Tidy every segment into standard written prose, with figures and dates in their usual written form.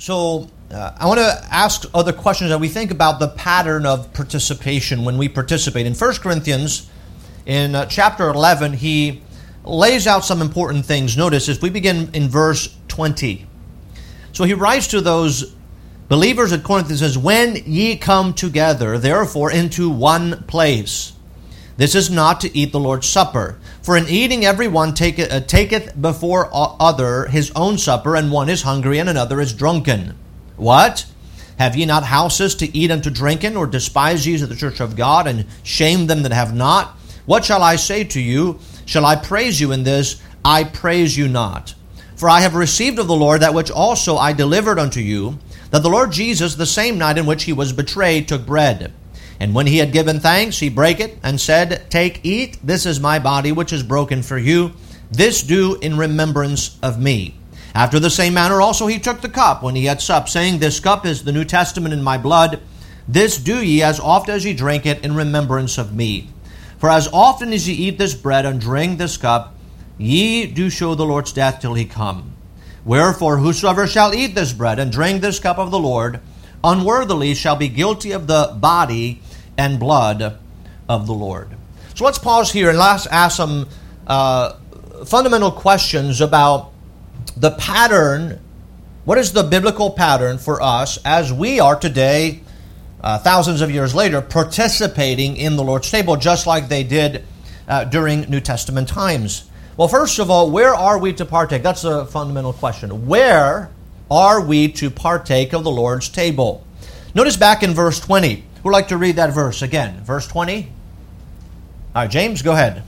I want to ask other questions that we think about the pattern of participation when we participate. In 1 Corinthians, in chapter 11, he lays out some important things. Notice as we begin in verse 20. So he writes to those believers at Corinth and says, "When ye come together, therefore, into one place, this is not to eat the Lord's Supper. For in eating every one taketh before other his own supper, and one is hungry, and another is drunken. What? Have ye not houses to eat and to drink in, or despise ye the church of God, and shame them that have not? What shall I say to you? Shall I praise you in this? I praise you not. For I have received of the Lord that which also I delivered unto you, that the Lord Jesus, the same night in which he was betrayed, took bread. And when he had given thanks, he brake it, and said, Take, eat, this is my body, which is broken for you. This do in remembrance of me. After the same manner also he took the cup when he had supped, saying, This cup is the New Testament in my blood. This do ye as oft as ye drink it in remembrance of me. For as often as ye eat this bread and drink this cup, ye do show the Lord's death till he come. Wherefore whosoever shall eat this bread and drink this cup of the Lord unworthily shall be guilty of the body and blood of the Lord." So let's pause here and let's ask some fundamental questions about the pattern. What is the biblical pattern for us as we are today, thousands of years later, participating in the Lord's table just like they did during New Testament times? Well, first of all, where are we to partake? That's a fundamental question. Where are we to partake of the Lord's table? Notice back in verse 20. Who would like to read that verse again? Verse 20? All right, James, go ahead.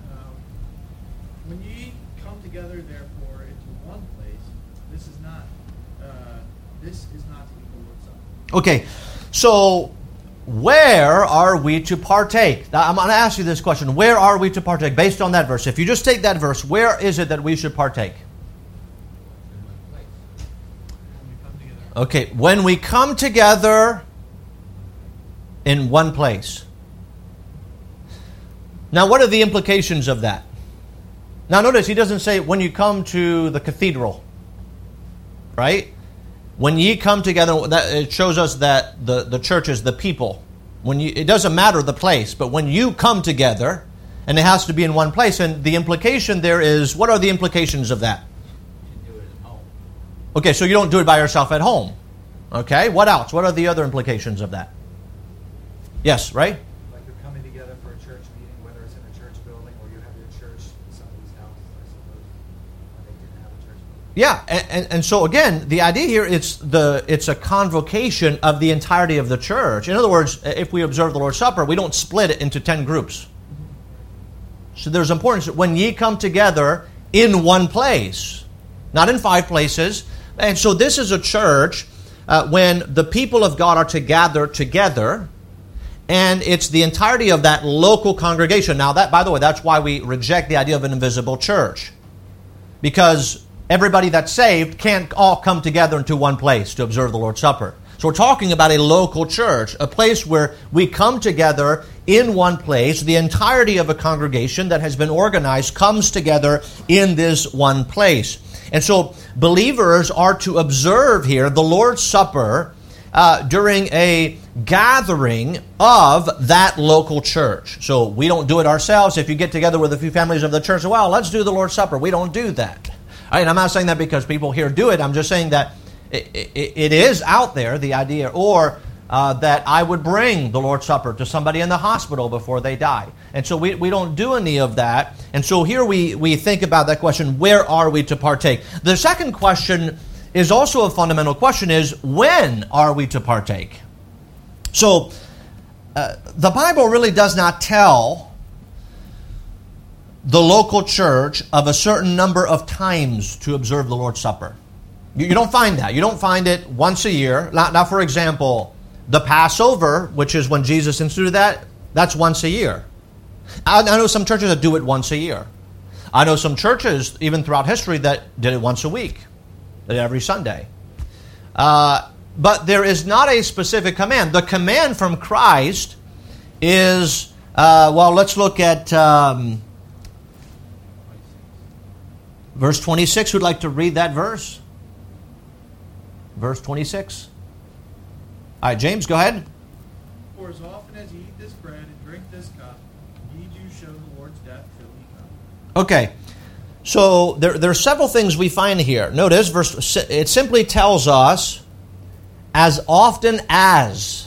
When ye come together, therefore, into one place, this is not to eat the Lord's Supper. Okay, so where are we to partake? Now, I'm going to ask you this question. Where are we to partake? Based on that verse. If you just take that verse, where is it that we should partake? Okay, when we come together in one place. Now, what are the implications of that? Now, notice he doesn't say when you come to the cathedral, right? When ye come together, it shows us that the church is the people. It doesn't matter the place, but when you come together, and it has to be in one place, and the implication there is, what are the implications of that? You do it at home. Okay, so you don't do it by yourself at home. Okay, what else? What are the other implications of that? Yes, right? Like you're coming together for a church meeting, whether it's in a church building or you have your church in somebody's house, I suppose, when they didn't have a church building. Yeah, and so again, the idea here it's a convocation of the entirety of the church. In other words, if we observe the Lord's Supper, we don't split it into 10 groups. So there's importance when ye come together in one place, not in 5 places. And so this is a church when the people of God are to gather together. And it's the entirety of that local congregation. Now, that, by the way, that's why we reject the idea of an invisible church. Because everybody that's saved can't all come together into one place to observe the Lord's Supper. So we're talking about a local church, a place where we come together in one place. The entirety of a congregation that has been organized comes together in this one place. And so believers are to observe here the Lord's Supper during a gathering of that local church. So we don't do it ourselves. If you get together with a few families of the church, well, let's do the Lord's Supper. We don't do that. All right, I'm not saying that because people here do it. I'm just saying that it is out there, the idea, or that I would bring the Lord's Supper to somebody in the hospital before they die. And so we don't do any of that. And so here we think about that question, where are we to partake? The second question is also a fundamental question, is when are we to partake? So the Bible really does not tell the local church of a certain number of times to observe the Lord's Supper. You don't find that. You don't find it once a year. Now, for example, the Passover, which is when Jesus instituted that, that's once a year. I know some churches that do it once a year. I know some churches, even throughout history, that did it once a week, did it every Sunday. But there is not a specific command. The command from Christ is, let's look at verse 26. Who'd like to read that verse? verse 26. All right, James, go ahead. For as often as ye eat this bread and drink this cup, ye do show the Lord's death till he come. Okay, so there are several things we find here. Notice, it simply tells us, as often as.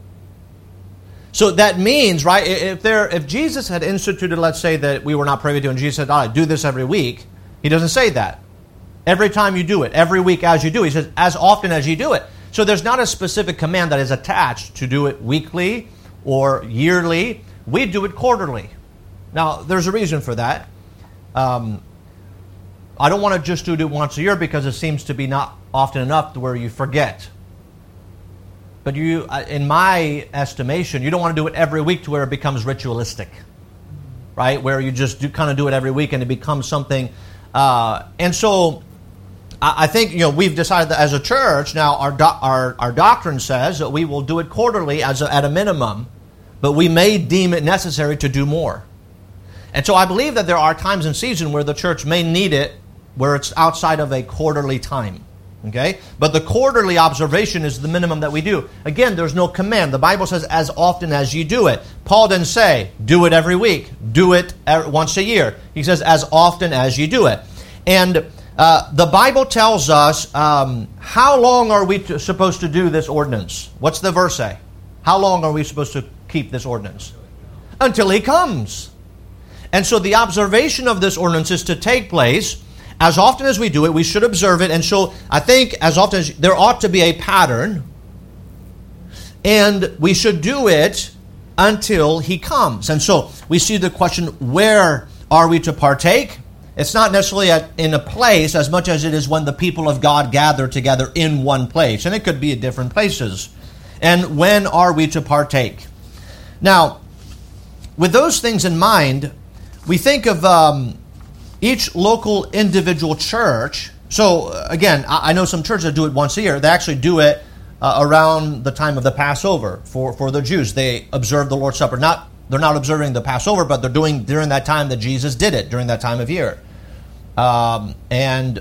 So that means, right, if Jesus had instituted, let's say that we were not privy to, and Jesus said, do this every week, he doesn't say that. Every time you do it, every week as you do it. He says, as often as you do it. So there's not a specific command that is attached to do it weekly or yearly. We do it quarterly. Now, there's a reason for that. I don't want to just do it once a year because it seems to be not often enough to where you forget. But in my estimation, you don't want to do it every week to where it becomes ritualistic, right? Where you just kind of do it every week and it becomes something. And so I think we've decided that as a church now our doctrine says that we will do it quarterly at a minimum, but we may deem it necessary to do more. And so I believe that there are times and seasons where the church may need it, where it's outside of a quarterly time. Okay? But the quarterly observation is the minimum that we do. Again, there's no command. The Bible says, as often as you do it. Paul didn't say, do it every week. Do it once a year. He says, as often as you do it. And the Bible tells us, how long are we supposed to do this ordinance? What's the verse say? How long are we supposed to keep this ordinance? Until he comes. And so the observation of this ordinance is to take place as often as we do it. We should observe it. And so I think as often as there ought to be a pattern, and we should do it until he comes. And so we see the question, where are we to partake? It's not necessarily in a place as much as it is when the people of God gather together in one place. And it could be at different places. And when are we to partake? Now, with those things in mind, we think of each local individual church. So, again, I know some churches that do it once a year. They actually do it around the time of the Passover for the Jews. They observe the Lord's Supper. They're not observing the Passover, but they're doing during that time that Jesus did it, during that time of year. And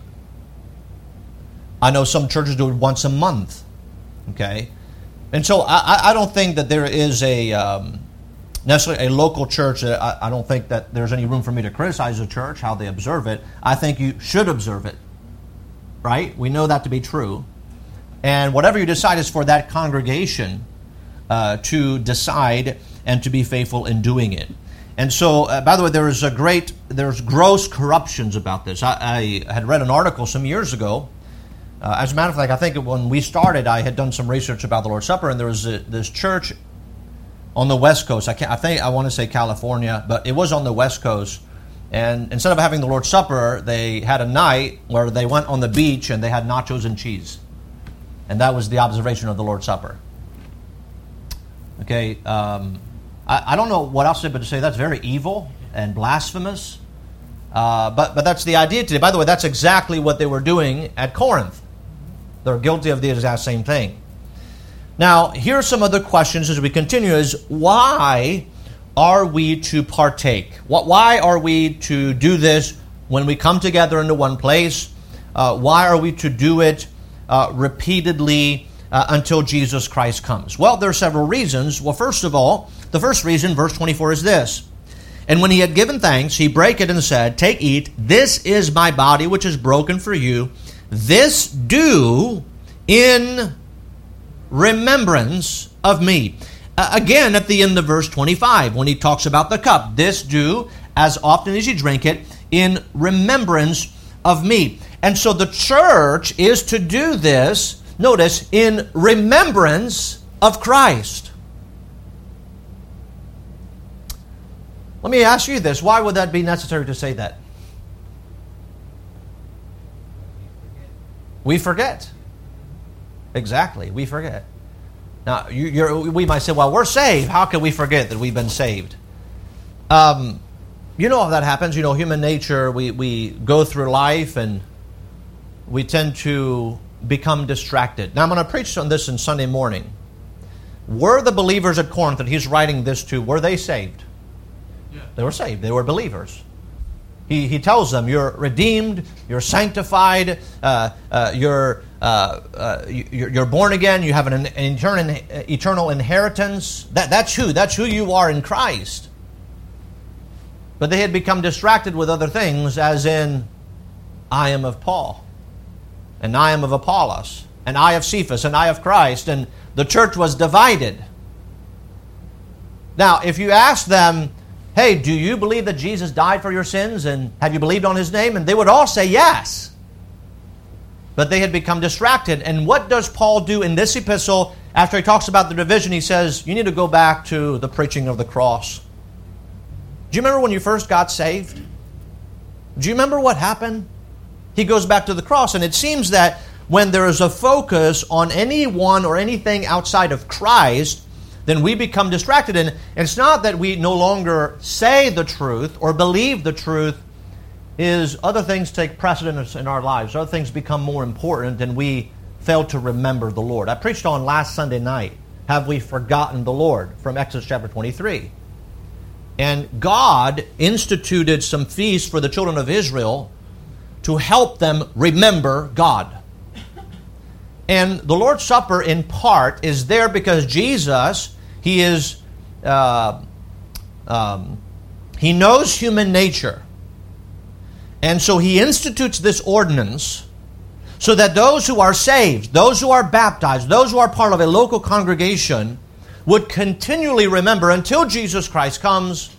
I know some churches do it once a month. Okay? And so I don't think that there is necessarily a local church. I don't think that there's any room for me to criticize a church, how they observe it. I think you should observe it. Right? We know that to be true. And whatever you decide is for that congregation to decide and to be faithful in doing it. And so, by the way, there's gross corruptions about this. I had read an article some years ago. As a matter of fact, I think when we started, I had done some research about the Lord's Supper, and there was this church on the West Coast. I want to say California, but it was on the West Coast. And instead of having the Lord's Supper, they had a night where they went on the beach and they had nachos and cheese. And that was the observation of the Lord's Supper. Okay, I don't know what else but to say that's very evil and blasphemous. But that's the idea today. By the way, that's exactly what they were doing at Corinth. They're guilty of the exact same thing. Now, here are some other questions as we continue is, why are we to partake? Why are we to do this when we come together into one place? Why are we to do it repeatedly until Jesus Christ comes? Well, there are several reasons. Well, first of all, the first reason, verse 24, is this. And when he had given thanks, he brake it and said, take, eat, this is my body which is broken for you. This do in remembrance of me. Again, at the end of verse 25, when he talks about the cup, this do as often as you drink it in remembrance of me. And so the church is to do this, notice, in remembrance of Christ. Let me ask you this. Why would that be necessary to say that? We forget. Exactly, we forget. Now, we might say, well, we're saved. How can we forget that we've been saved? You know how that happens. You know, human nature, we go through life and we tend to become distracted. Now, I'm going to preach on this on Sunday morning. Were the believers at Corinth that he's writing this to, were they saved? Yeah. They were saved. They were believers. He tells them, you're redeemed, you're sanctified, you're born again, you have an eternal inheritance. That's who you are in Christ. But they had become distracted with other things, as in, I am of Paul, and I am of Apollos, and I of Cephas, and I of Christ, and the church was divided. Now, if you ask them, hey, do you believe that Jesus died for your sins, and have you believed on His name? And they would all say yes. But they had become distracted. And what does Paul do in this epistle? After he talks about the division, he says, you need to go back to the preaching of the cross. Do you remember when you first got saved? Do you remember what happened? He goes back to the cross, and it seems that when there is a focus on anyone or anything outside of Christ, then we become distracted. And it's not that we no longer say the truth or believe the truth, is other things take precedence in our lives. Other things become more important, and we fail to remember the Lord. I preached on last Sunday night, have we forgotten the Lord, from Exodus chapter 23. And God instituted some feasts for the children of Israel to help them remember God. And the Lord's Supper, in part, is there because Jesus, He knows human nature. And so He institutes this ordinance so that those who are saved, those who are baptized, those who are part of a local congregation would continually remember until Jesus Christ comes,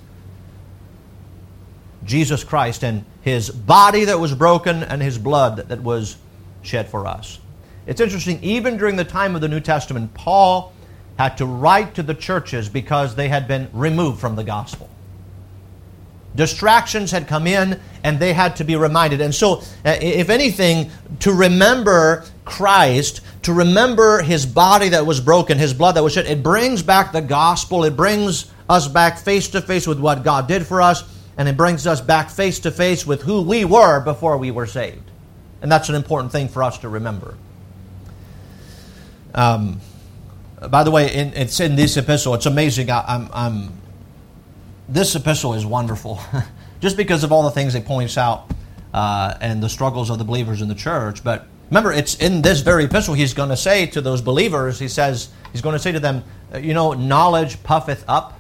Jesus Christ and His body that was broken and His blood that was shed for us. It's interesting, even during the time of the New Testament, Paul had to write to the churches because they had been removed from the gospel. Distractions had come in, and they had to be reminded. And so, if anything, to remember Christ, to remember His body that was broken, His blood that was shed, it brings back the gospel. It brings us back face to face with what God did for us, and it brings us back face to face with who we were before we were saved. And that's an important thing for us to remember. By the way, it's in this epistle. It's amazing. This epistle is wonderful, just because of all the things it points out and the struggles of the believers in the church. But remember, it's in this very epistle he's going to say to those believers, he's going to say to them, knowledge puffeth up,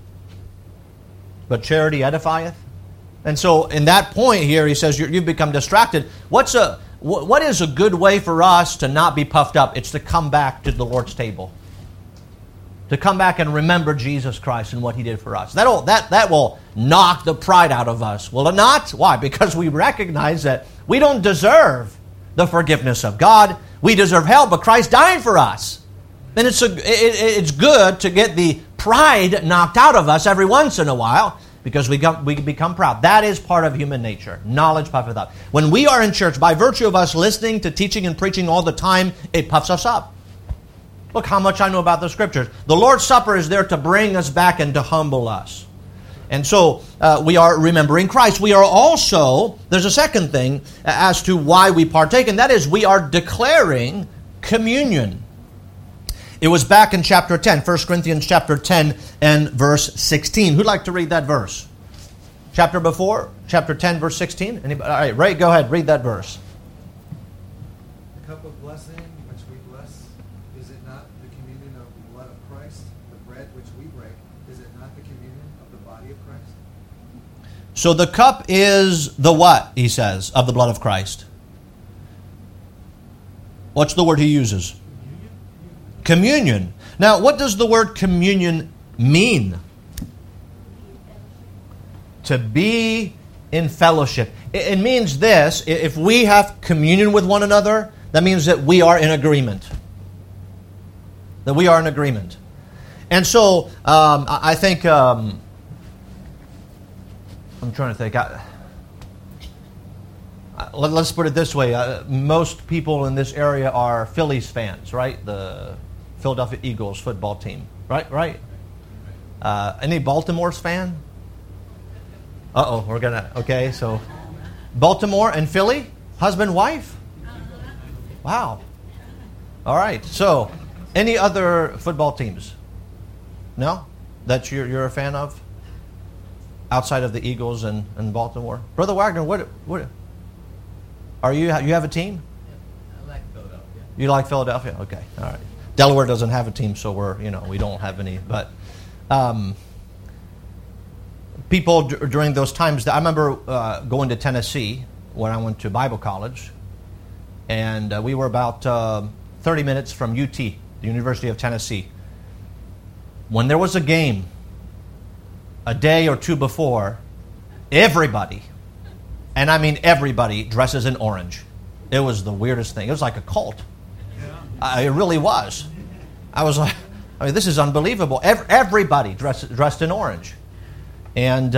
but charity edifieth. And so in that point here, he says, you've become distracted. What is a good way for us to not be puffed up? It's to come back to the Lord's table. To come back and remember Jesus Christ and what He did for us. That will knock the pride out of us, will it not? Why? Because we recognize that we don't deserve the forgiveness of God. We deserve hell, but Christ died for us. And it's good to get the pride knocked out of us every once in a while, because we become proud. That is part of human nature. Knowledge puffeth up. When we are in church, by virtue of us listening to teaching and preaching all the time, it puffs us up. Look how much I know about the Scriptures. The Lord's Supper is there to bring us back and to humble us. And so we are remembering Christ. We are also, there's a second thing as to why we partake, and that is we are declaring communion. It was back in chapter 10, 1 Corinthians chapter 10 and verse 16. Who'd like to read that verse? Chapter before, chapter 10, verse 16? Anybody? All right, Ray, go ahead, read that verse. The cup of blessing which we bless, is it not the communion of the blood of Christ? The bread which we break, is it not the communion of the body of Christ? So the cup is the what, he says, of the blood of Christ? What's the word he uses? Communion. Now, what does the word communion mean? To be in fellowship. It means this: if we have communion with one another, that means that we are in agreement. That we are in agreement. And so, I think, I'm trying to think. Let's put it this way. Most people in this area are Phillies fans, right? The Philadelphia Eagles football team. Right? Any Baltimore's fan? Okay, so Baltimore and Philly? Husband, wife? Wow. All right, so any other football teams? No? That you're a fan of? outside of the Eagles in Baltimore? Brother Wagner, what are you? You have a team? I like Philadelphia. You like Philadelphia? Okay, all right. Delaware doesn't have a team, so we don't have any. But people during those times, I remember going to Tennessee when I went to Bible college, and we were about 30 minutes from UT, the University of Tennessee. When there was a game, a day or two before, everybody, and I mean everybody, dresses in orange. It was the weirdest thing. It was like a cult. It really was. I was like, this is unbelievable. Everybody dressed in orange. And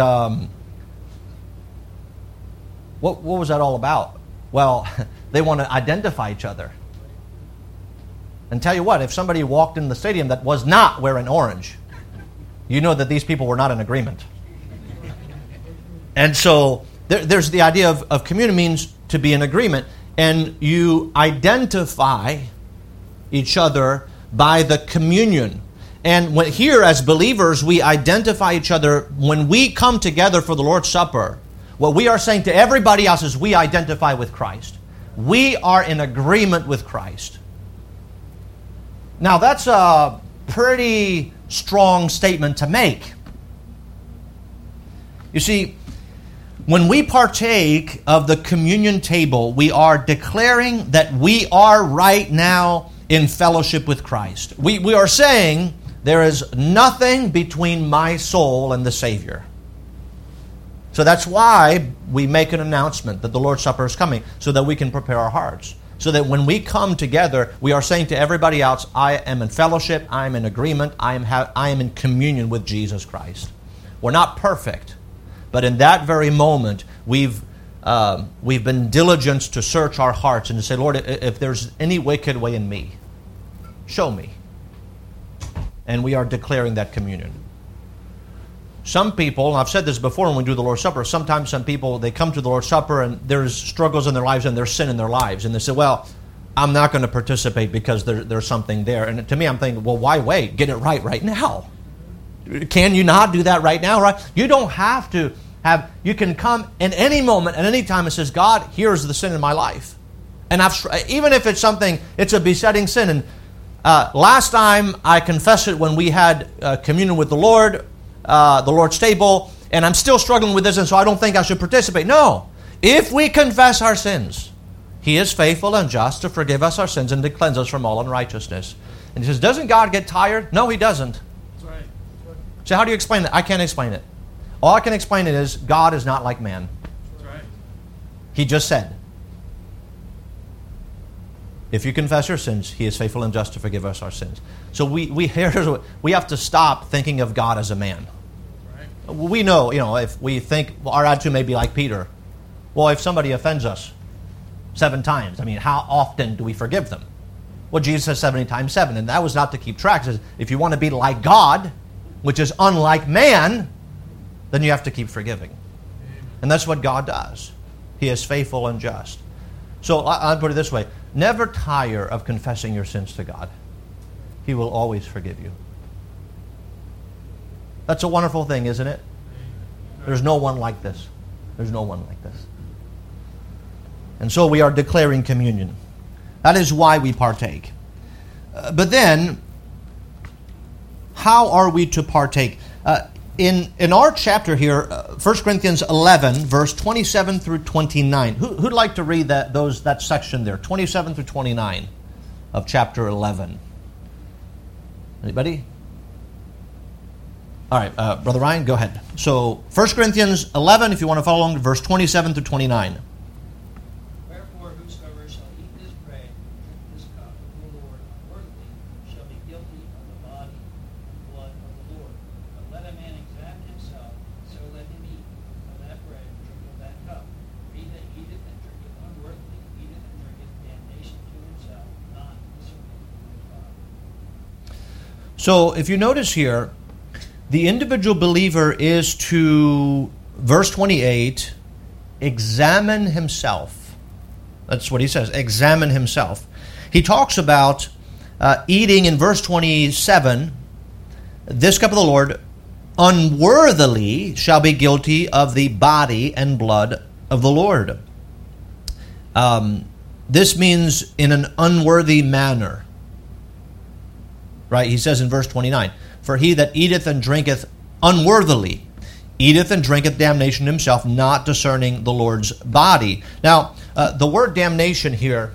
what was that all about? Well, they want to identify each other. And tell you what, if somebody walked in the stadium that was not wearing orange, you know that these people were not in agreement. And so there's the idea of communion means to be in agreement. And you identify each other by the communion. And here as believers, we identify each other when we come together for the Lord's Supper. What we are saying to everybody else is we identify with Christ. We are in agreement with Christ. Now that's a pretty strong statement to make. You see, when we partake of the communion table, we are declaring that we are right now in fellowship with Christ. We are saying there is nothing between my soul and the Savior. So that's why we make an announcement that the Lord's Supper is coming, so that we can prepare our hearts. So that when we come together, we are saying to everybody else, I am in fellowship, I am in agreement, I am in communion with Jesus Christ. We're not perfect, but in that very moment, we've been diligent to search our hearts and to say, Lord, if there's any wicked way in me, show me. And we are declaring that communion. Some people, and I've said this before when we do the Lord's Supper, sometimes some people, they come to the Lord's Supper and there's struggles in their lives and there's sin in their lives. And they say, well, I'm not going to participate because there's something there. And to me, I'm thinking, well, why wait? Get it right now. Can you not do that right now? Right? You don't have to have, you can come in any moment, at any time and says, God, here's the sin in my life. And even if it's something, it's a besetting sin. And last time I confessed it when we had communion with the Lord's table, and I'm still struggling with this, and so I don't think I should participate. No. If we confess our sins, He is faithful and just to forgive us our sins and to cleanse us from all unrighteousness. And He says, doesn't God get tired? No, He doesn't. That's right. So how do you explain that? I can't explain it. All I can explain it is God is not like man. That's right. He just said, if you confess your sins, He is faithful and just to forgive us our sins. So we have to stop thinking of God as a man. Right. We know, if we think our attitude may be like Peter. Well, if somebody offends us 7 times, how often do we forgive them? Well, Jesus says 70 times 7, and that was not to keep track. It says, if you want to be like God, which is unlike man, then you have to keep forgiving. And that's what God does. He is faithful and just. So I'll put it this way. Never tire of confessing your sins to God. He will always forgive you. That's a wonderful thing, isn't it? There's no one like this. There's no one like this. And so we are declaring communion. That is why we partake. But then, how are we to partake? In our chapter here, 1 Corinthians 11, verse 27 through 29. Who'd like to read that section there, 27 through 29 of chapter 11? Anybody? All right, Brother Ryan, go ahead. So, 1 Corinthians 11, if you want to follow along, verse 27 through 29. Wherefore, whosoever shall eat this bread and drink this cup of the Lord unworthily shall be guilty of the body and blood of the Lord. But let a man examine himself, so let him eat of that bread and drink of that cup. For he that eateth and drinketh unworthily eateth and drinketh damnation to himself, not discerning his body. So, if you notice here, the individual believer is to, verse 28, examine himself. That's what he says, examine himself. He talks about eating in verse 27, this cup of the Lord unworthily shall be guilty of the body and blood of the Lord. This means in an unworthy manner. Right? He says in verse 29, for he that eateth and drinketh unworthily, eateth and drinketh damnation himself, not discerning the Lord's body. Now, the word damnation here,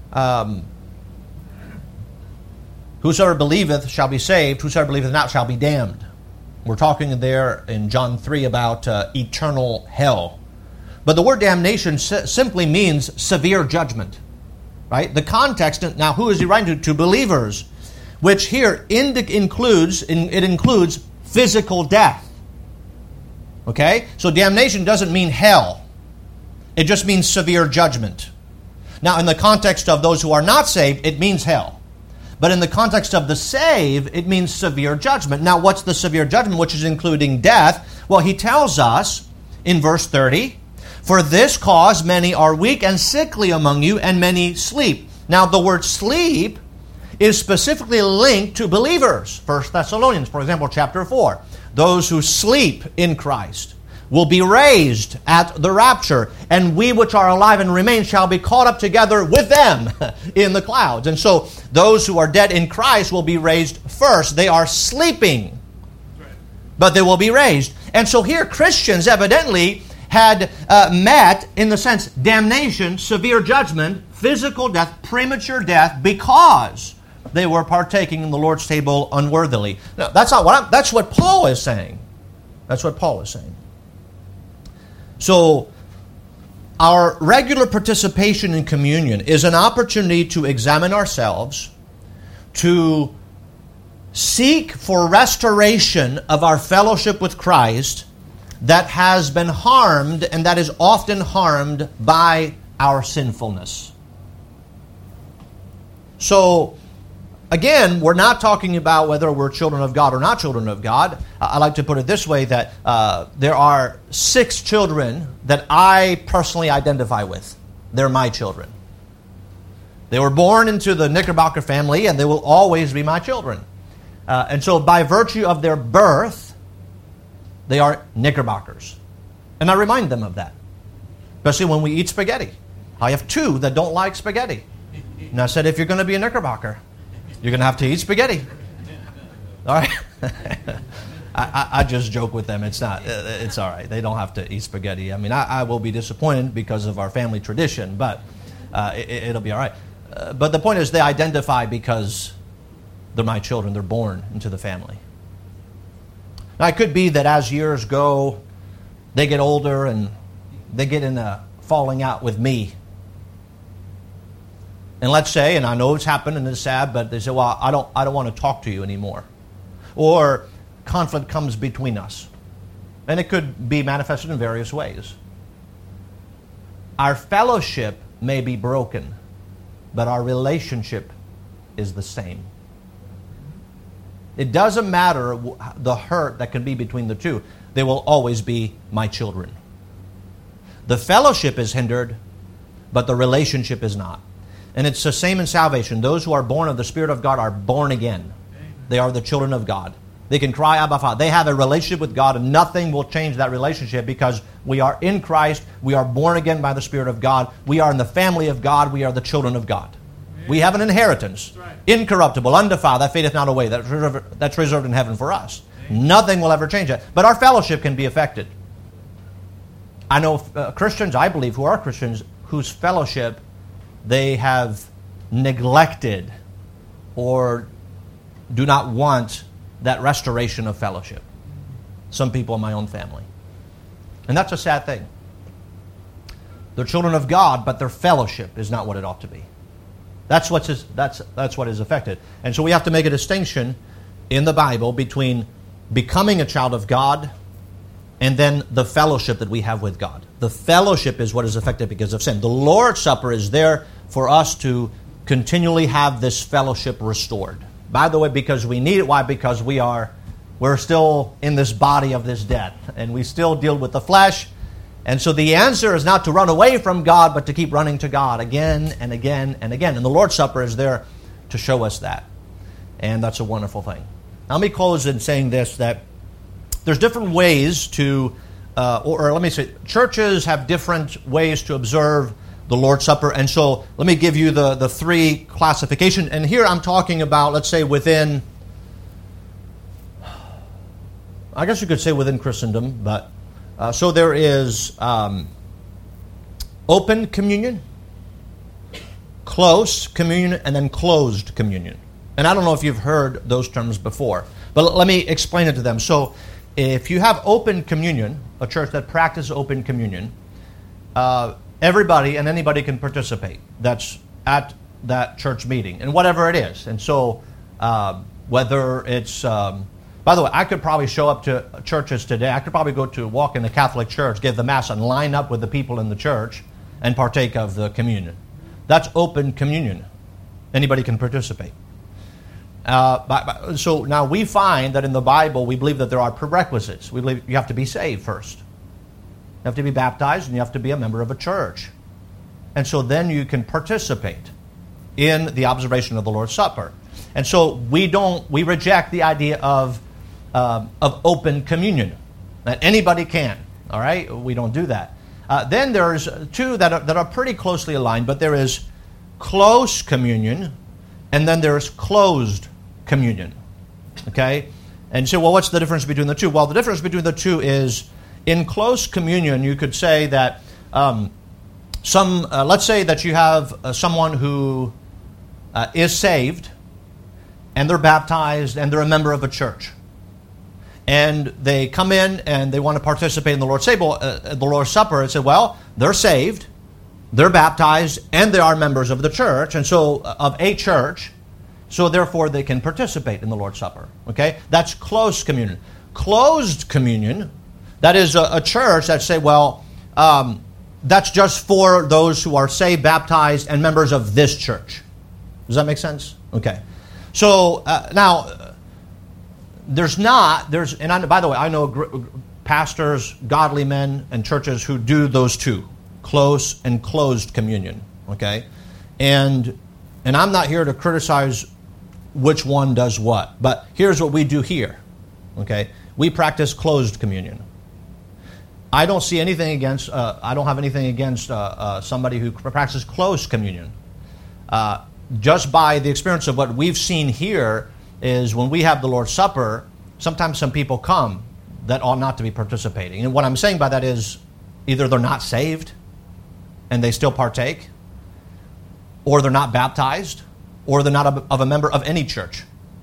whosoever believeth shall be saved, whosoever believeth not shall be damned. We're talking there in John 3 about eternal hell. But the word damnation simply means severe judgment. Right? The context, now who is he writing to? To believers, which here includes physical death. Okay? So damnation doesn't mean hell. It just means severe judgment. Now, in the context of those who are not saved, it means hell. But in the context of the saved, it means severe judgment. Now, what's the severe judgment, which is including death? Well, he tells us in verse 30, for this cause many are weak and sickly among you, and many sleep. Now, the word sleep is specifically linked to believers. 1 Thessalonians, for example, chapter 4. Those who sleep in Christ will be raised at the rapture, and we which are alive and remain shall be caught up together with them in the clouds. And so those who are dead in Christ will be raised first. They are sleeping, but they will be raised. And so here Christians evidently had met, in the sense, damnation, severe judgment, physical death, premature death, because they were partaking in the Lord's table unworthily. Now, that's what Paul is saying. That's what Paul is saying. So, our regular participation in communion is an opportunity to examine ourselves, to seek for restoration of our fellowship with Christ that has been harmed, and that is often harmed by our sinfulness. So, again, we're not talking about whether we're children of God or not children of God. I like to put it this way, that there are 6 children that I personally identify with. They're my children. They were born into the Knickerbocker family, and they will always be my children. And so by virtue of their birth, they are Knickerbockers. And I remind them of that. Especially when we eat spaghetti. I have 2 that don't like spaghetti. And I said, if you're going to be a Knickerbocker, you're going to have to eat spaghetti. All right? I just joke with them. It's all right. They don't have to eat spaghetti. I mean, I will be disappointed because of our family tradition, but it'll be all right. But the point is, they identify because they're my children. They're born into the family. Now, it could be that as years go, they get older and they get in a falling out with me. And let's say, and I know it's happened and it's sad, but they say, well, I don't want to talk to you anymore. Or conflict comes between us. And it could be manifested in various ways. Our fellowship may be broken, but our relationship is the same. It doesn't matter the hurt that can be between the two. They will always be my children. The fellowship is hindered, but the relationship is not. And it's the same in salvation. Those who are born of the Spirit of God are born again. They are the children of God. They can cry, Abba, Father. They have a relationship with God, and nothing will change that relationship because we are in Christ. We are born again by the Spirit of God. We are in the family of God. We are the children of God. We have an inheritance, incorruptible, undefiled, that fadeth not away, that's reserved in heaven for us. Nothing will ever change that. But our fellowship can be affected. I know Christians, I believe, who are Christians, whose fellowship they have neglected or do not want that restoration of fellowship. Some people in my own family. And that's a sad thing. They're children of God, but their fellowship is not what it ought to be. That's what is affected. And so we have to make a distinction in the Bible between becoming a child of God and then the fellowship that we have with God. The fellowship is what is affected because of sin. The Lord's Supper is there for us to continually have this fellowship restored. By the way, because we need it. Why? Because we're still in this body of this death, and we still deal with the flesh. And so the answer is not to run away from God, but to keep running to God again and again and again. And the Lord's Supper is there to show us that. And that's a wonderful thing. Now, let me close in saying this, that there's different ways to, or let me say, churches have different ways to observe the Lord's Supper. And so let me give you the three classification. And here I'm talking about, let's say, within, I guess you could say within Christendom, but so there is open communion, close communion, and then closed communion. And I don't know if you've heard those terms before, but let me explain it to them. So if you have open communion, a church that practices open communion, everybody and anybody can participate that's at that church meeting, and whatever it is. And so whether it's, by the way, I could probably show up to churches today. I could probably go to walk in the Catholic Church, give the Mass, and line up with the people in the church and partake of the communion. That's open communion. Anybody can participate. So now we find that in the Bible, we believe that there are prerequisites. We believe you have to be saved first. You have to be baptized, and you have to be a member of a church. And so then you can participate in the observation of the Lord's Supper. And so we reject the idea of open communion, that anybody can. All right? We don't do that. Then there's two that are pretty closely aligned, but there is close communion, and then there's closed communion. Okay? And you say, well, what's the difference between the two? Well, the difference between the two is, in close communion, you could say that let's say that you have someone who is saved, and they're baptized, and they're a member of a church. And they come in and they want to participate in the Lord's Supper, and say, well, they're saved, they're baptized, and they are members of the church, and so of a church, so therefore they can participate in the Lord's Supper. Okay? That's close communion. Closed communion, that is a church that say, well, that's just for those who are saved, baptized, and members of this church. Does that make sense? Okay. So now, by the way, I know pastors, godly men, and churches who do those two, close and closed communion. Okay, and I'm not here to criticize which one does what, but here's what we do here. Okay, we practice closed communion. I don't see anything against. I don't have anything against somebody who practices closed communion. Just by the experience of what we've seen here, is when we have the Lord's Supper, sometimes some people come that ought not to be participating. And what I'm saying by that is either they're not saved and they still partake, or they're not baptized, or they're not of a member of any church.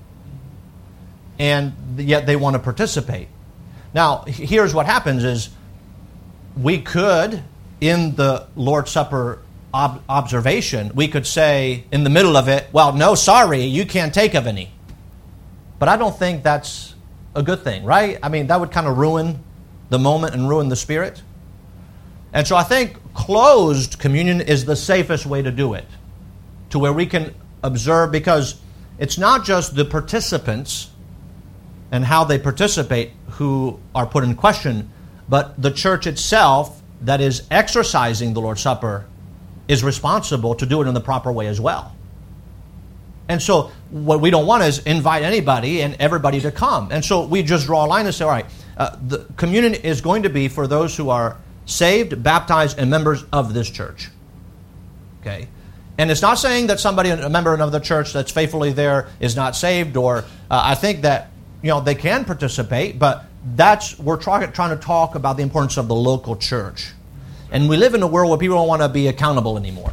And yet they want to participate. Now, here's what happens is we could, in the Lord's Supper observation, we could say in the middle of it, well, no, sorry, you can't take of any. But I don't think that's a good thing, right? I mean, that would kind of ruin the moment and ruin the spirit. And so I think closed communion is the safest way to do it, to where we can observe, because it's not just the participants and how they participate who are put in question, but the church itself that is exercising the Lord's Supper is responsible to do it in the proper way as well. And so what we don't want is invite anybody and everybody to come. And so we just draw a line and say, all right, the communion is going to be for those who are saved, baptized, and members of this church. Okay? And it's not saying that somebody, a member of the church that's faithfully there, is not saved, or I think that they can participate, but we're trying to talk about the importance of the local church. And we live in a world where people don't want to be accountable anymore.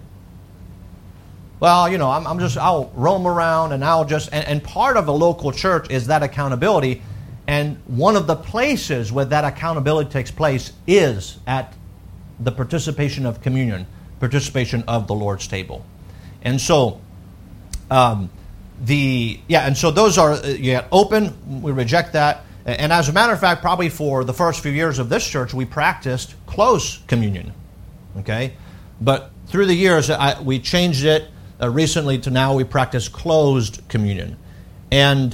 Well, I'll roam around and and part of a local church is that accountability. And one of the places where that accountability takes place is at the participation of communion, participation of the Lord's table. And so, and so those are open. We reject that. And as a matter of fact, probably for the first few years of this church, we practiced close communion. Okay, but through the years, we changed it recently to now we practice closed communion, and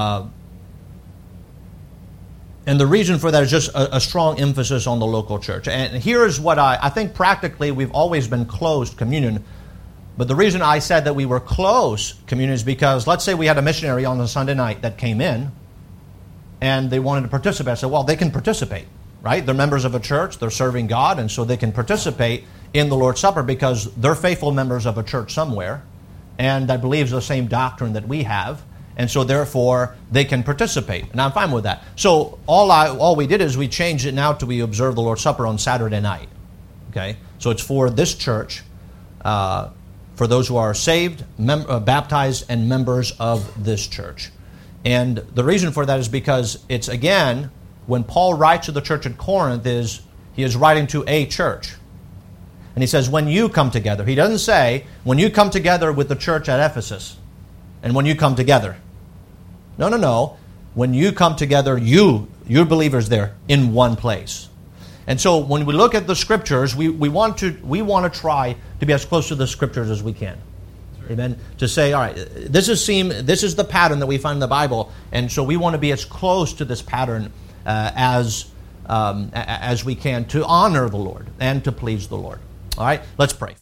the reason for that is just a strong emphasis on the local church. And here's what I think practically we've always been closed communion. But the reason I said that we were close communion is because let's say we had a missionary on a Sunday night that came in, and they wanted to participate. I said, well, they can participate, right? They're members of a church, they're serving God, and so they can participate in the Lord's Supper because they're faithful members of a church somewhere, and I believe it's the same doctrine that we have, and so therefore they can participate, and I'm fine with that. So all we did is we changed it now to we observe the Lord's Supper on Saturday night, okay? So it's for this church, for those who are saved, baptized, and members of this church. And the reason for that is because it's, again, when Paul writes to the church at Corinth, he is writing to a church. And he says, when you come together. He doesn't say, when you come together with the church at Ephesus, and when you come together. No. When you come together, you're believers there in one place. And so when we look at the Scriptures, we want to try to be as close to the Scriptures as we can. Amen. To say, all right, this is the pattern that we find in the Bible, and so we want to be as close to this pattern as we can to honor the Lord and to please the Lord. All right, let's pray.